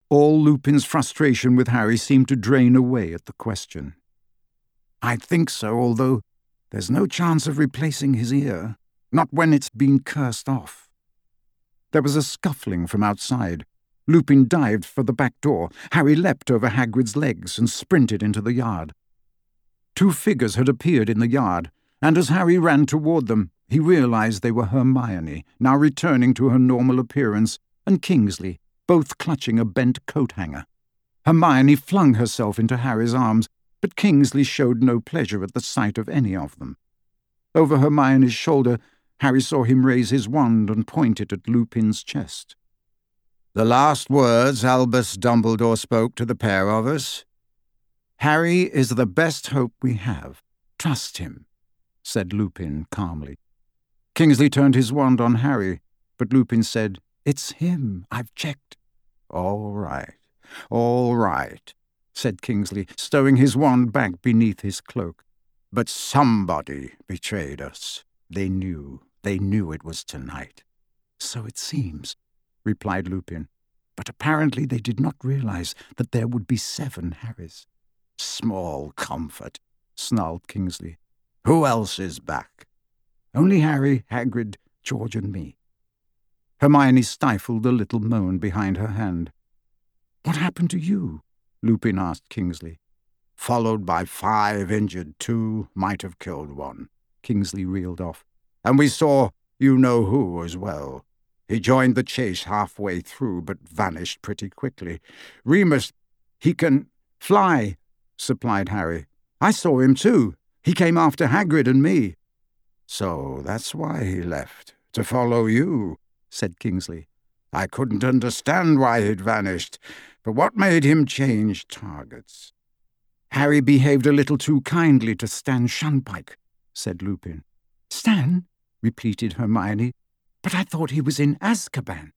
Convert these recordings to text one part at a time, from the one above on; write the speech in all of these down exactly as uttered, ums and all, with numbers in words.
All Lupin's frustration with Harry seemed to drain away at the question. "I think so, although there's no chance of replacing his ear. Not when it's been cursed off." There was a scuffling from outside. Lupin dived for the back door. Harry leapt over Hagrid's legs and sprinted into the yard. Two figures had appeared in the yard, and as Harry ran toward them, he realized they were Hermione, now returning to her normal appearance, and Kingsley, both clutching a bent coat-hanger. Hermione flung herself into Harry's arms, but Kingsley showed no pleasure at the sight of any of them. Over Hermione's shoulder, Harry saw him raise his wand and point it at Lupin's chest. "The last words Albus Dumbledore spoke to the pair of us. Harry is the best hope we have. Trust him," said Lupin calmly. Kingsley turned his wand on Harry, but Lupin said, "It's him. I've checked." "All right, all right," said Kingsley, stowing his wand back beneath his cloak. "But somebody betrayed us. They knew, they knew it was tonight." "So it seems," replied Lupin. "But apparently they did not realize that there would be seven Harrys." "Small comfort," snarled Kingsley. "Who else is back?" "Only Harry, Hagrid, George and me." Hermione stifled a little moan behind her hand. "What happened to you?" Lupin asked Kingsley. "Followed by five injured, two might have killed one," Kingsley reeled off. "And we saw you-know-who as well. He joined the chase halfway through, but vanished pretty quickly. Remus, he can fly," supplied Harry. "I saw him too. He came after Hagrid and me." "So that's why he left, to follow you," said Kingsley. "I couldn't understand why he'd vanished, but what made him change targets?" "Harry behaved a little too kindly to Stan Shunpike," said Lupin. "Stan?" repeated Hermione. "But I thought he was in Azkaban."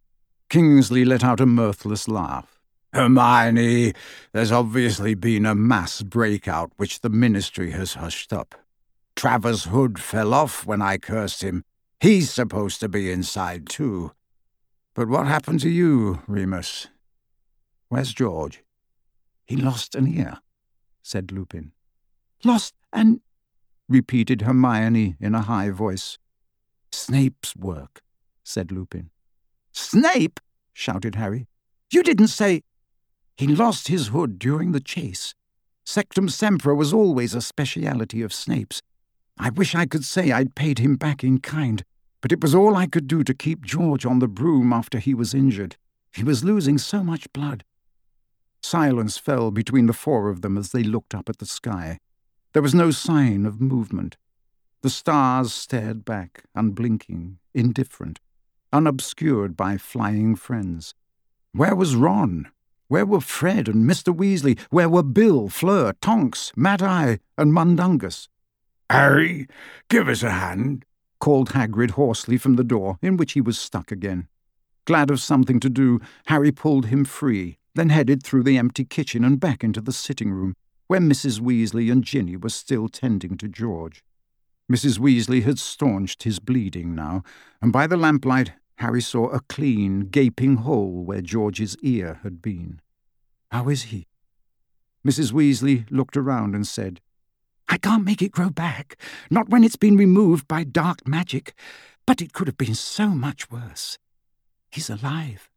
Kingsley let out a mirthless laugh. "Hermione, there's obviously been a mass breakout which the Ministry has hushed up. Travers Hood fell off when I cursed him. He's supposed to be inside too. But what happened to you, Remus? Where's George?" "He lost an ear," said Lupin. "Lost an—" repeated Hermione in a high voice. "Snape's work," said Lupin. "Snape!" shouted Harry. "You didn't say—" "He lost his hood during the chase. Sectum Sempra was always a speciality of Snape's. I wish I could say I'd paid him back in kind, but it was all I could do to keep George on the broom after he was injured. He was losing so much blood." Silence fell between the four of them as they looked up at the sky. There was no sign of movement. The stars stared back, unblinking, indifferent, unobscured by flying friends. Where was Ron? Where were Fred and Mister Weasley? Where were Bill, Fleur, Tonks, Mad-Eye, and Mundungus? "Harry, give us a hand," called Hagrid hoarsely from the door, in which he was stuck again. Glad of something to do, Harry pulled him free, then headed through the empty kitchen and back into the sitting room, where Missus Weasley and Ginny were still tending to George. Missus Weasley had staunched his bleeding now, and by the lamplight Harry saw a clean, gaping hole where George's ear had been. "How is he?" Missus Weasley looked around and said, "I can't make it grow back, not when it's been removed by dark magic, but it could have been so much worse. He's alive."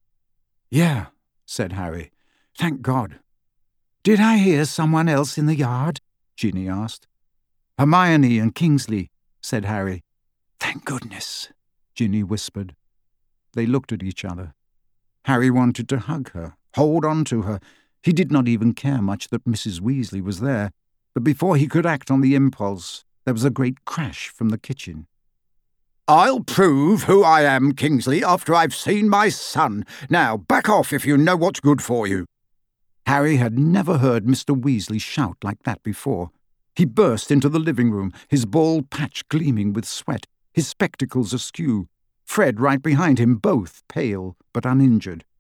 "Yeah," said Harry. "Thank God." "Did I hear someone else in the yard?" Ginny asked. "Hermione and Kingsley," said Harry. "Thank goodness," Ginny whispered. They looked at each other. Harry wanted to hug her, hold on to her. He did not even care much that Missus Weasley was there, but before he could act on the impulse, there was a great crash from the kitchen. "I'll prove who I am, Kingsley, after I've seen my son. Now, back off if you know what's good for you." Harry had never heard Mister Weasley shout like that before. He burst into the living room, his bald patch gleaming with sweat, his spectacles askew. Fred right behind him, both pale but uninjured.